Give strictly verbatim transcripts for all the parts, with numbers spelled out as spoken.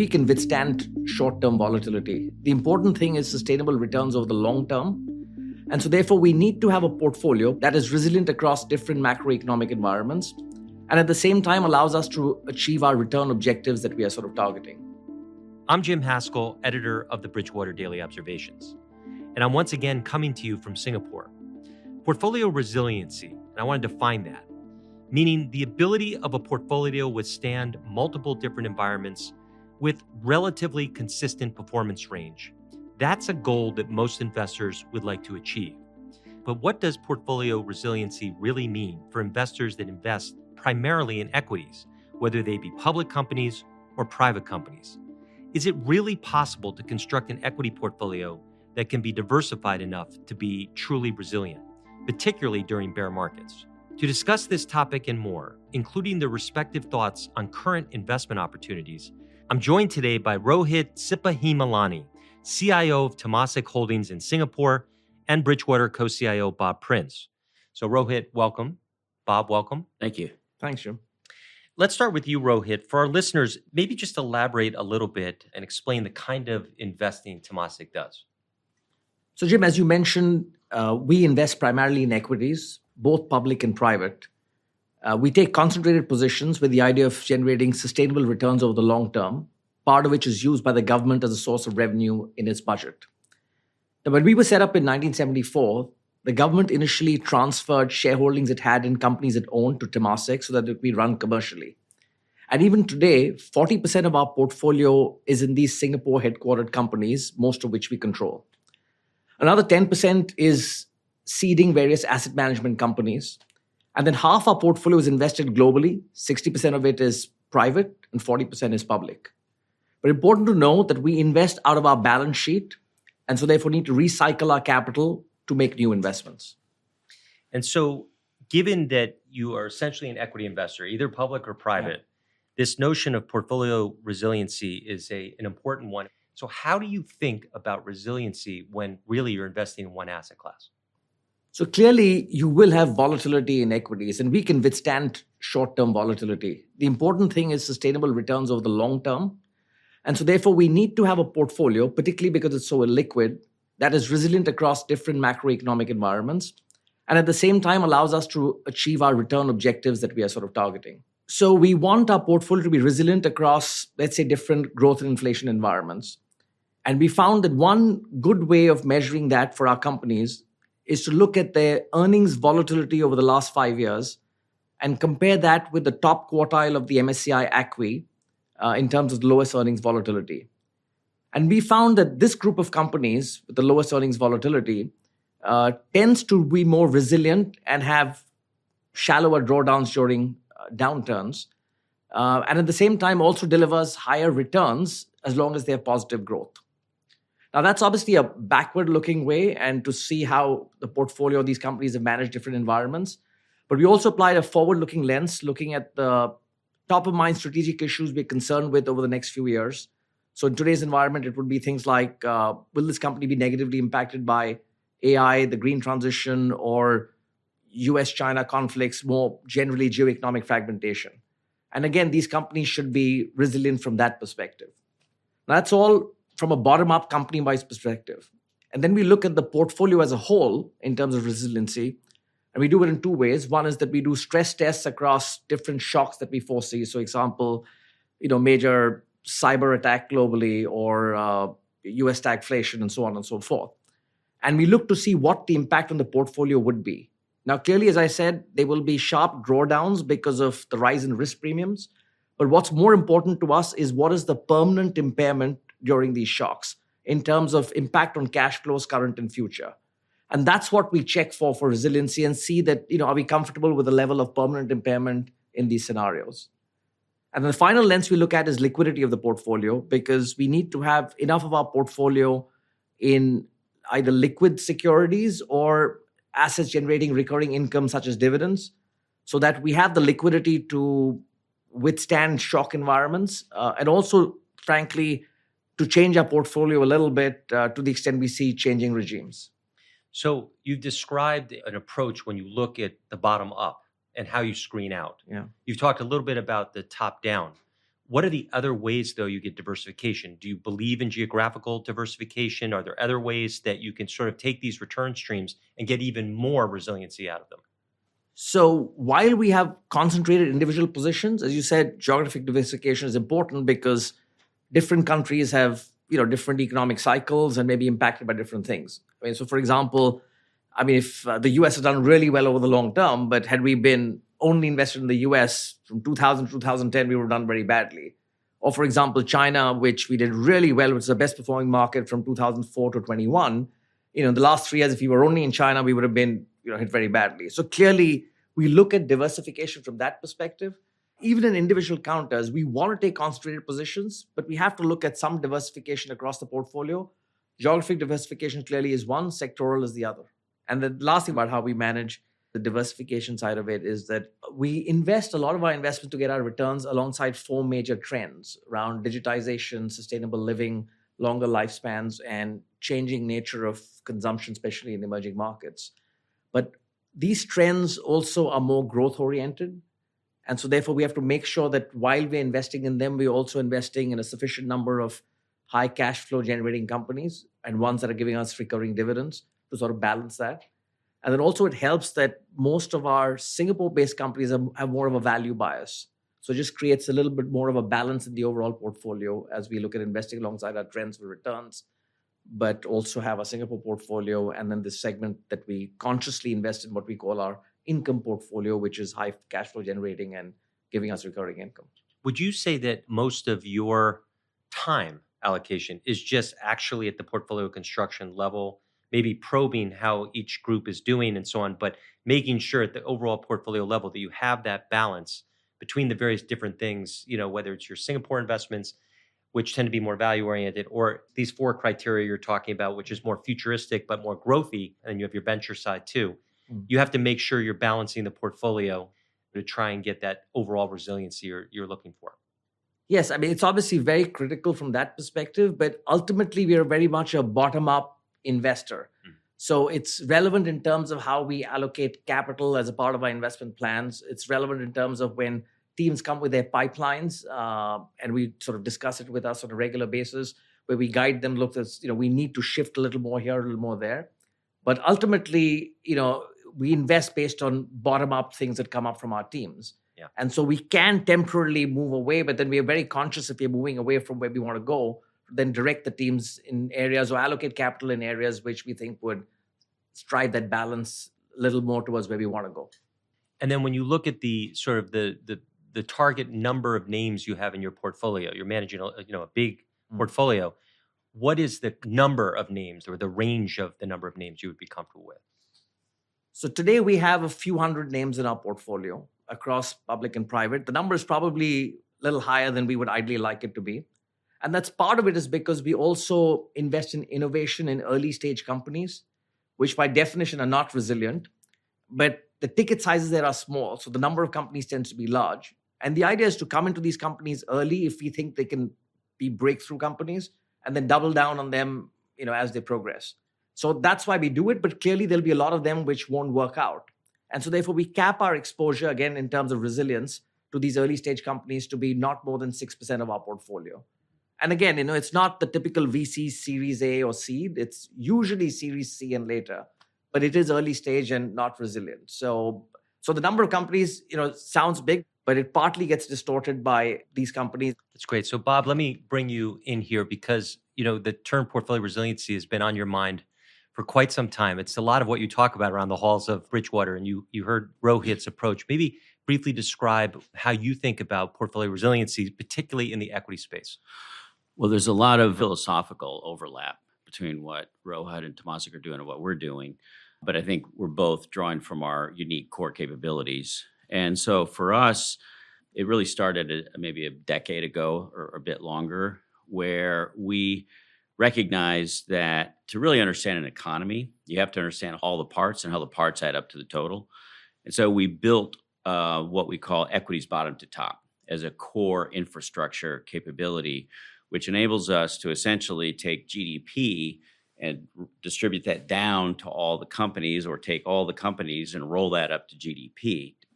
we can withstand short-term volatility. The important thing is sustainable returns over the long term. And so therefore, we need to have a portfolio that is resilient across different macroeconomic environments and at the same time allows us to achieve our return objectives that we are sort of targeting. I'm Jim Haskell, editor of the Bridgewater Daily Observations, and I'm once again coming to you from Singapore. Portfolio resiliency, and I want to define that, meaning the ability of a portfolio to withstand multiple different environments with relatively consistent performance range. That's a goal that most investors would like to achieve. But what does portfolio resiliency really mean for investors that invest primarily in equities, whether they be public companies or private companies? Is it really possible to construct an equity portfolio that can be diversified enough to be truly resilient, particularly during bear markets? To discuss this topic and more, including the respective thoughts on current investment opportunities, I'm joined today by Rohit Sippahimalani, C I O of Temasek Holdings in Singapore, and Bridgewater co-C I O Bob Prince. So Rohit, welcome. Bob, welcome. Thank you. Thanks, Jim. Let's start with you, Rohit. For our listeners, maybe just elaborate a little bit and explain the kind of investing Temasek does. So Jim, as you mentioned, uh, we invest primarily in equities, both public and private. Uh, we take concentrated positions with the idea of generating sustainable returns over the long term, part of which is used by the government as a source of revenue in its budget. Now, when we were set up in nineteen seventy-four, the government initially transferred shareholdings it had in companies it owned to Temasek so that it could be run commercially. And even today, forty percent of our portfolio is in these Singapore headquartered companies, most of which we control. Another ten percent is seeding various asset management companies. And then half our portfolio is invested globally. sixty percent of it is private and forty percent is public. But important to know that we invest out of our balance sheet and so therefore need to recycle our capital to make new investments. And so given that you are essentially an equity investor, either public or private, yeah. This notion of portfolio resiliency is a, an important one. So how do you think about resiliency when really you're investing in one asset class? So clearly, you will have volatility in equities, and we can withstand short-term volatility. The important thing is sustainable returns over the long term. And so therefore, we need to have a portfolio, particularly because it's so illiquid, that is resilient across different macroeconomic environments, and at the same time allows us to achieve our return objectives that we are sort of targeting. So we want our portfolio to be resilient across, let's say, different growth and inflation environments. And we found that one good way of measuring that for our companies is to look at their earnings volatility over the last five years and compare that with the top quartile of the M S C I A C W I uh, in terms of the lowest earnings volatility. And we found that this group of companies with the lowest earnings volatility uh, tends to be more resilient and have shallower drawdowns during uh, downturns. Uh, and at the same time also delivers higher returns as long as they have positive growth. Now, that's obviously a backward-looking way and to see how the portfolio of these companies have managed different environments. But we also applied a forward-looking lens, looking at the top-of-mind strategic issues we're concerned with over the next few years. So in today's environment, it would be things like, uh, will this company be negatively impacted by A I, the green transition, or U S China conflicts, more generally geoeconomic fragmentation? And again, these companies should be resilient from that perspective. Now, that's all from a bottom-up company-wise perspective. And then we look at the portfolio as a whole in terms of resiliency. And we do it in two ways. One is that we do stress tests across different shocks that we foresee. So example, you know, major cyber attack globally or uh, U S stagflation and so on and so forth. And we look to see what the impact on the portfolio would be. Now, clearly, as I said, there will be sharp drawdowns because of the rise in risk premiums. But what's more important to us is what is the permanent impairment during these shocks in terms of impact on cash flows, current and future. And that's what we check for for resiliency and see that, you know, are we comfortable with the level of permanent impairment in these scenarios? And the final lens we look at is liquidity of the portfolio, because we need to have enough of our portfolio in either liquid securities or assets generating recurring income such as dividends, so that we have the liquidity to withstand shock environments uh, and also, frankly, to change our portfolio a little bit uh, to the extent we see changing regimes. So you've described an approach when you look at the bottom up and how you screen out. Yeah. You've talked a little bit about the top down. What are the other ways, though, you get diversification? Do you believe in geographical diversification? Are there other ways that you can sort of take these return streams and get even more resiliency out of them? So while we have concentrated individual positions, as you said, geographic diversification is important because different countries have, you know, different economic cycles and may be impacted by different things. I mean, so for example, I mean, if uh, the U S has done really well over the long term, but had we been only invested in the U S from two thousand to two thousand ten, we would have done very badly. Or for example, China, which we did really well, which is the best performing market from two thousand four to twenty-one. You know, in the last three years, if we were only in China, we would have been, you know, hit very badly. So clearly, we look at diversification from that perspective. Even in individual counters, we want to take concentrated positions, but we have to look at some diversification across the portfolio. Geographic diversification clearly is one, sectoral is the other. And the last thing about how we manage the diversification side of it is that we invest a lot of our investment to get our returns alongside four major trends around digitization, sustainable living, longer lifespans, and changing nature of consumption, especially in emerging markets. But these trends also are more growth oriented. And so therefore, we have to make sure that while we're investing in them, we're also investing in a sufficient number of high cash flow generating companies and ones that are giving us recurring dividends to sort of balance that. And then also it helps that most of our Singapore-based companies have, have more of a value bias. So it just creates a little bit more of a balance in the overall portfolio as we look at investing alongside our trends for returns, but also have a Singapore portfolio and then this segment that we consciously invest in what we call our income portfolio, which is high cash flow generating and giving us recurring income. Would you say that most of your time allocation is just actually at the portfolio construction level, maybe probing how each group is doing and so on, but making sure at the overall portfolio level that you have that balance between the various different things, you know, whether it's your Singapore investments, which tend to be more value oriented, or these four criteria you're talking about, which is more futuristic, but more growthy, and you have your venture side too. Mm. You have to make sure you're balancing the portfolio to try and get that overall resiliency you're, you're looking for. Yes, I mean, it's obviously very critical from that perspective, but ultimately we are very much a bottom-up investor. Mm. So it's relevant in terms of how we allocate capital as a part of our investment plans. It's relevant in terms of when teams come with their pipelines, uh, and we sort of discuss it with us on a regular basis, where we guide them, look, you know, we need to shift a little more here, a little more there. But ultimately, you know, we invest based on bottom-up things that come up from our teams. Yeah. And so we can temporarily move away, but then we are very conscious if we're moving away from where we want to go, then direct the teams in areas or allocate capital in areas which we think would strike that balance a little more towards where we want to go. And then when you look at the sort of the the the target number of names you have in your portfolio, you're managing a, you know, a big mm-hmm. portfolio. What is the number of names or the range of the number of names you would be comfortable with? So today we have a few hundred names in our portfolio across public and private. The number is probably a little higher than we would ideally like it to be. And that's part of it is because we also invest in innovation in early stage companies, which by definition are not resilient, but the ticket sizes there are small. So the number of companies tends to be large. And the idea is to come into these companies early if we think they can be breakthrough companies and then double down on them, you know, as they progress. So that's why we do it, but clearly there'll be a lot of them which won't work out. And so therefore we cap our exposure again in terms of resilience to these early stage companies to be not more than six percent of our portfolio. And again, you know, it's not the typical V C Series A or seed. It's usually Series C and later, but it is early stage and not resilient. So, so the number of companies, you know, sounds big, but it partly gets distorted by these companies. That's great. So Bob, let me bring you in here because, you know, the term portfolio resiliency has been on your mind for quite some time. It's a lot of what you talk about around the halls of Bridgewater, and you you heard Rohit's approach. Maybe briefly describe how you think about portfolio resiliency, particularly in the equity space. Well, there's a lot of philosophical overlap between what Rohit and Temasek are doing and what we're doing. But I think we're both drawing from our unique core capabilities. And so for us, it really started a, maybe a decade ago or a bit longer, where we recognized that to really understand an economy, you have to understand all the parts and how the parts add up to the total. And so we built uh, what we call equities bottom to top as a core infrastructure capability, which enables us to essentially take G D P and distribute that down to all the companies, or take all the companies and roll that up to G D P.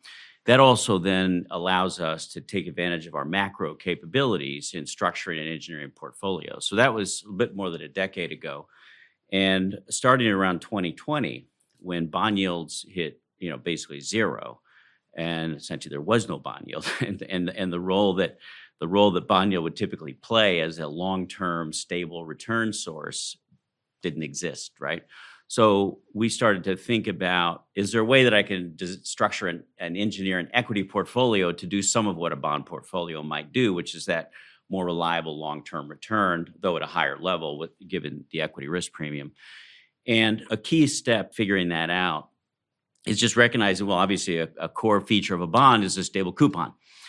That also then allows us to take advantage of our macro capabilities in structuring and engineering portfolios. So that was a bit more than a decade ago. And starting around twenty twenty, when bond yields hit, you know, basically zero, and essentially there was no bond yield, and and and the role that the role that bond yield would typically play as a long-term stable return source didn't exist, right? So we started to think about, is there a way that I can des- structure and, and engineer an equity portfolio to do some of what a bond portfolio might do, which is that more reliable long-term return, though at a higher level, with given the equity risk premium. And a key step figuring that out is just recognizing, well, obviously a, a core feature of a bond is a stable coupon.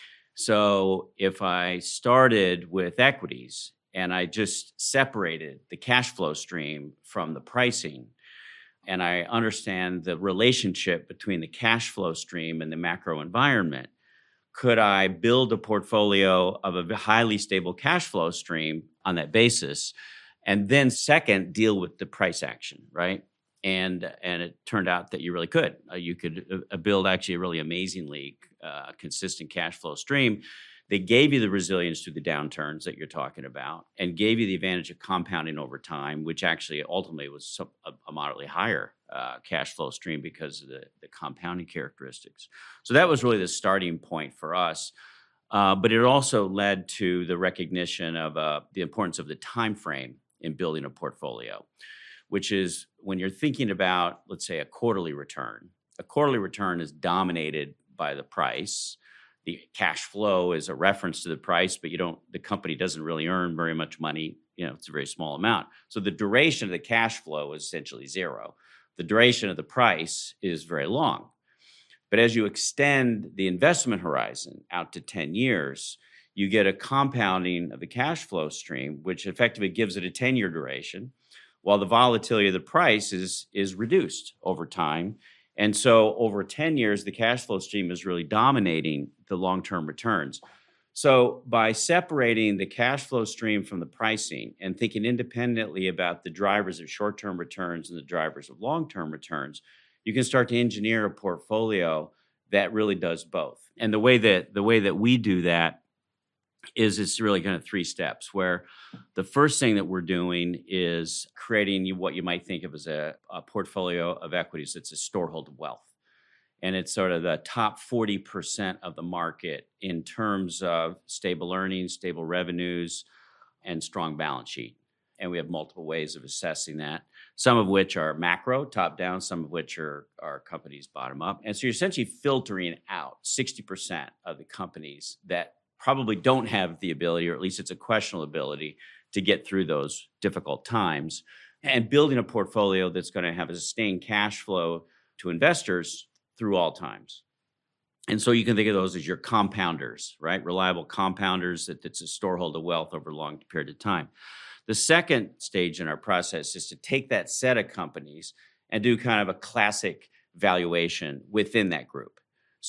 So if I started with equities and I just separated the cash flow stream from the pricing, and I understand the relationship between the cash flow stream and the macro environment, could I build a portfolio of a highly stable cash flow stream on that basis? And then second, deal with the price action, right? And and it turned out that you really could. Uh, you could uh, build actually a really amazingly uh, consistent cash flow stream. They gave you the resilience through the downturns that you're talking about, and gave you the advantage of compounding over time, which actually ultimately was some, a, a moderately higher uh, cash flow stream because of the, the compounding characteristics. So that was really the starting point for us. Uh, but it also led to the recognition of uh, the importance of the time frame in building a portfolio, which is when you're thinking about, let's say, a quarterly return. A quarterly return is dominated by the price. The cash flow is a reference to the price, but you don't, the company doesn't really earn very much money. You know, it's a very small amount. So the duration of the cash flow is essentially zero. The duration of the price is very long. But as you extend the investment horizon out to ten years, you get a compounding of the cash flow stream, which effectively gives it a ten-year duration, while the volatility of the price is, is reduced over time. And so over ten years, the cash flow stream is really dominating the long-term returns. So by separating the cash flow stream from the pricing and thinking independently about the drivers of short-term returns and the drivers of long-term returns, you can start to engineer a portfolio that really does both. And the way that the way that we do that is it's really kind of three steps, where the first thing that we're doing is creating what you might think of as a, a portfolio of equities that's a storehold of wealth. And it's sort of the top forty percent of the market in terms of stable earnings, stable revenues, and strong balance sheet. And we have multiple ways of assessing that, some of which are macro, top down, some of which are, are companies bottom up. And so you're essentially filtering out sixty percent of the companies that probably don't have the ability, or at least it's a questionable ability, to get through those difficult times, and building a portfolio that's going to have a sustained cash flow to investors through all times. And so you can think of those as your compounders, right? Reliable compounders that, that's a storehold of wealth over a long period of time. The second stage in our process is to take that set of companies and do kind of a classic valuation within that group.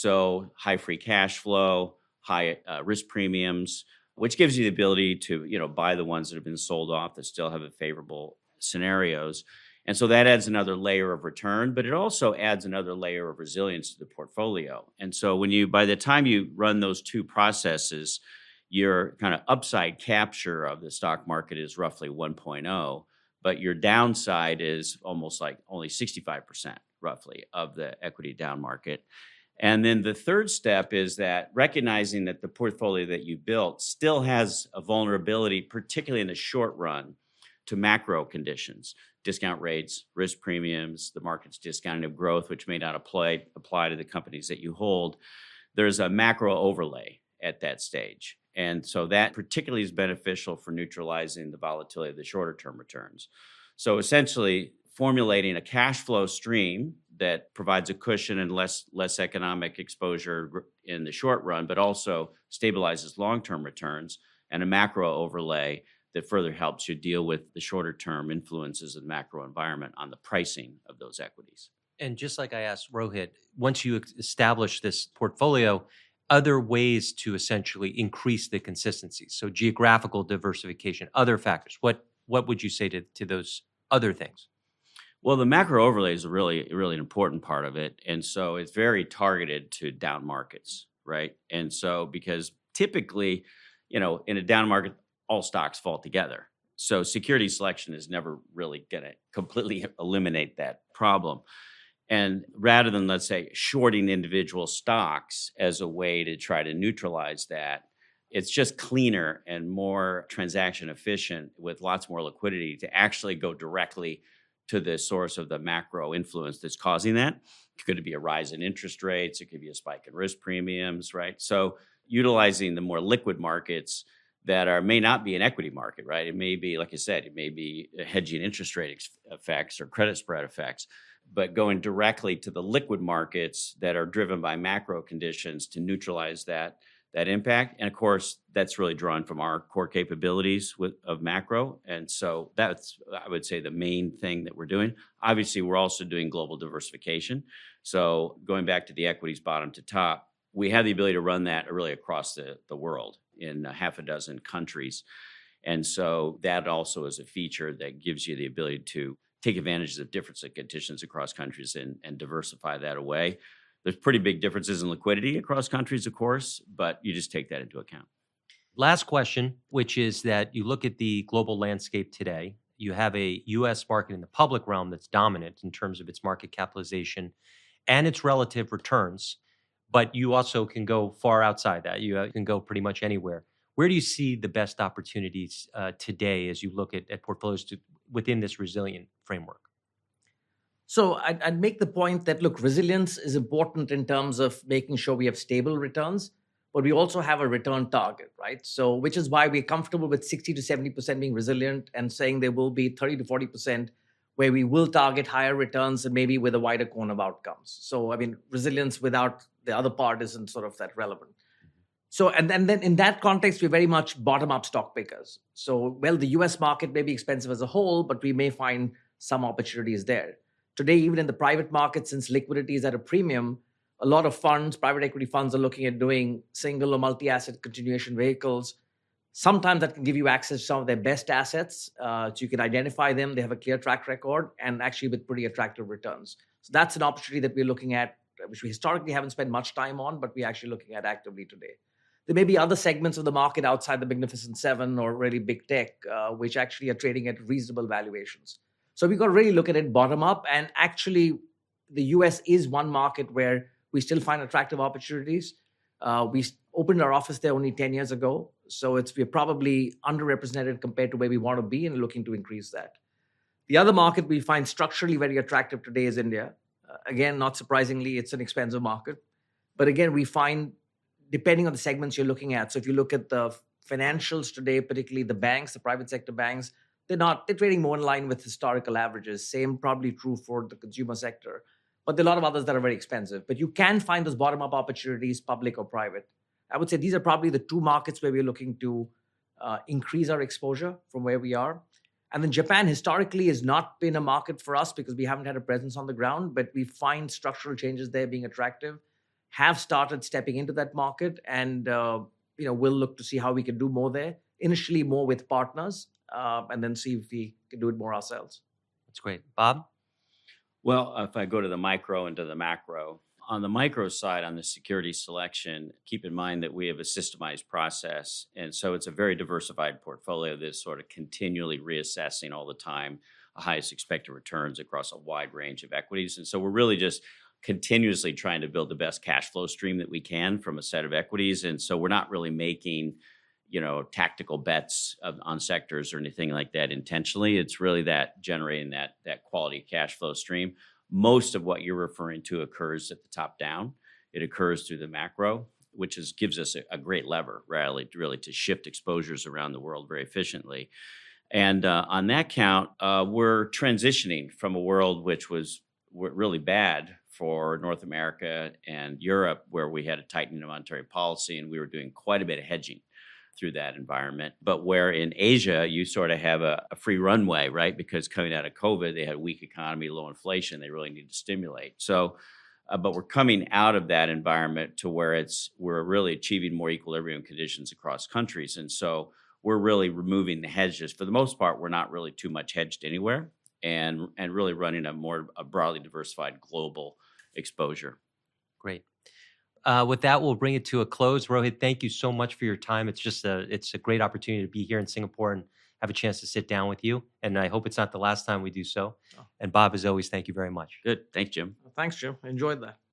So high free cash flow, high uh, risk premiums, which gives you the ability to, you know, buy the ones that have been sold off that still have a favorable scenarios. And so that adds another layer of return, but it also adds another layer of resilience to the portfolio. And so when you, by the time you run those two processes, your kind of upside capture of the stock market is roughly one point oh, but your downside is almost like only sixty-five percent roughly of the equity down market. And then the third step is that recognizing that the portfolio that you built still has a vulnerability, particularly in the short run, to macro conditions, discount rates, risk premiums, the market's discounting of growth, which may not apply, apply to the companies that you hold. There's a macro overlay at that stage. And so that particularly is beneficial for neutralizing the volatility of the shorter term returns. So essentially formulating a cash flow stream that provides a cushion and less, less economic exposure in the short run, but also stabilizes long-term returns, and a macro overlay that further helps you deal with the shorter term influences of the macro environment on the pricing of those equities. And just like I asked Rohit, once you establish this portfolio, other ways to essentially increase the consistency. So geographical diversification, other factors. What what would you say to, to those other things? Well, the macro overlay is a really, really an important part of it. And so it's very targeted to down markets, right? And so because typically, you know, in a down market, all stocks fall together. So security selection is never really going to completely eliminate that problem. And rather than, let's say, shorting individual stocks as a way to try to neutralize that, it's just cleaner and more transaction efficient with lots more liquidity to actually go directly to the source of the macro influence that's causing that. It could be a rise in interest rates. It could be a spike in risk premiums, right? So utilizing the more liquid markets that are may not be an equity market, right? It may be, like I said, it may be hedging interest rate ex- effects or credit spread effects, but going directly to the liquid markets that are driven by macro conditions to neutralize that that impact. And of course, that's really drawn from our core capabilities with, of macro. And so that's, I would say, the main thing that we're doing. Obviously, we're also doing global diversification. So going back to the equities bottom to top, we have the ability to run that really across the, the world in a half a dozen countries. And so that also is a feature that gives you the ability to take advantage of different conditions across countries and, and diversify that away. There's pretty big differences in liquidity across countries, of course, but you just take that into account. Last question, which is that you look at the global landscape today, you have a U S market in the public realm that's dominant in terms of its market capitalization and its relative returns, but you also can go far outside that. You uh, can go pretty much anywhere. Where do you see the best opportunities uh, today as you look at, at portfolios to, within this resilient framework? So I'd, I'd make the point that, look, resilience is important in terms of making sure we have stable returns, but we also have a return target, right? So which is why we're comfortable with sixty to seventy percent being resilient and saying there will be thirty to forty percent where we will target higher returns and maybe with a wider cone of outcomes. So, I mean, resilience without the other part isn't sort of that relevant. So, and, and then in that context, we're very much bottom-up stock pickers. So, well, the U S market may be expensive as a whole, but we may find some opportunities there. Today, even in the private market, since liquidity is at a premium, a lot of funds, private equity funds, are looking at doing single or multi-asset continuation vehicles. Sometimes that can give you access to some of their best assets. Uh, so you can identify them. They have a clear track record and actually with pretty attractive returns. So that's an opportunity that we're looking at, which we historically haven't spent much time on, but we're actually looking at actively today. There may be other segments of the market outside the Magnificent Seven or really big tech, uh, which actually are trading at reasonable valuations. So we've got to really look at it bottom up. And actually, the U S is one market where we still find attractive opportunities. Uh, we opened our office there only ten years ago. So it's we're probably underrepresented compared to where we want to be and looking to increase that. The other market we find structurally very attractive today is India. Uh, again, not surprisingly, it's an expensive market. But again, we find, depending on the segments you're looking at, so if you look at the financials today, particularly the banks, the private sector banks, they're not, they're trading more in line with historical averages. Same probably true for the consumer sector. But there are a lot of others that are very expensive. But you can find those bottom-up opportunities, public or private. I would say these are probably the two markets where we're looking to uh, increase our exposure from where we are. And then Japan historically has not been a market for us because we haven't had a presence on the ground, but we find structural changes there being attractive, have started stepping into that market, and uh, you know, we'll look to see how we can do more there. Initially more with partners, uh, and then see if we can do it more ourselves. That's great. Bob? Well, if I go to the micro and to the macro, on the micro side, on the security selection, keep in mind that we have a systemized process. And so it's a very diversified portfolio that's sort of continually reassessing all the time the highest expected returns across a wide range of equities. And so we're really just continuously trying to build the best cash flow stream that we can from a set of equities. And so we're not really making, you know, tactical bets of, on sectors or anything like that intentionally. It's really that generating that, that quality cash flow stream. Most of what you're referring to occurs at the top down. It occurs through the macro, which is gives us a, a great lever, really, really to shift exposures around the world very efficiently. And uh, on that count, uh, we're transitioning from a world which was really bad for North America and Europe, where we had a tightening of monetary policy and we were doing quite a bit of hedging through that environment. But where in Asia, you sort of have a, a free runway, right? Because coming out of COVID, they had a weak economy, low inflation, they really need to stimulate. So, uh, but we're coming out of that environment to where it's, we're really achieving more equilibrium conditions across countries. And so we're really removing the hedges. For the most part, we're not really too much hedged anywhere. and and really running a more a broadly diversified global exposure. Great. Uh, with that, we'll bring it to a close. Rohit, thank you so much for your time. It's just a it's a great opportunity to be here in Singapore and have a chance to sit down with you. And I hope it's not the last time we do so. Oh. And Bob, as always, thank you very much. Good. Thanks, Jim. Thanks, Jim. Enjoyed that.